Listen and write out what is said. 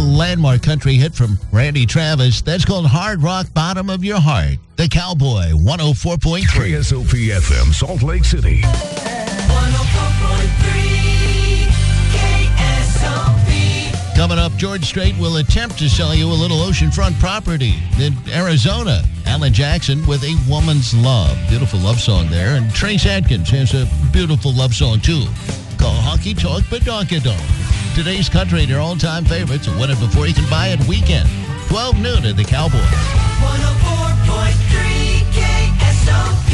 landmark country hit from Randy Travis. That's called Hard Rock Bottom of Your Heart. The Cowboy, 104.3. KSOP FM, Salt Lake City. 104.3 KSOP. Coming up, George Strait will attempt to sell you a little oceanfront property in Arizona. Alan Jackson with A Woman's Love. Beautiful love song there. And Trace Adkins has a beautiful love song, too, called Honky Tonk Badonkadonk. Today's country, their all-time favorites. Win it before you can buy it weekend. 12 noon at the Cowboy. 104.3 KSOP.